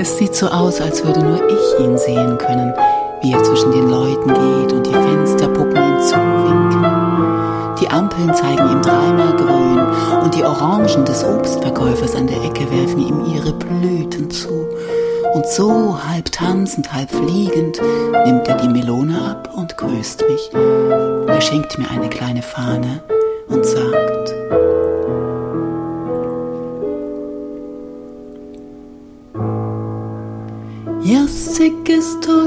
Es sieht so aus, als würde nur ich ihn sehen können, wie er zwischen den Leuten geht und die Fensterpuppen ihm zuwinken. Die Ampeln zeigen ihm dreimal grün und die Orangen des Obstverkäufers an der Ecke werfen ihm ihre Blüten zu. Und so, halb tanzend, halb fliegend, nimmt er die Melone ab und grüßt mich. Er schenkt mir eine kleine Fahne und sagt: Yo sé que estoy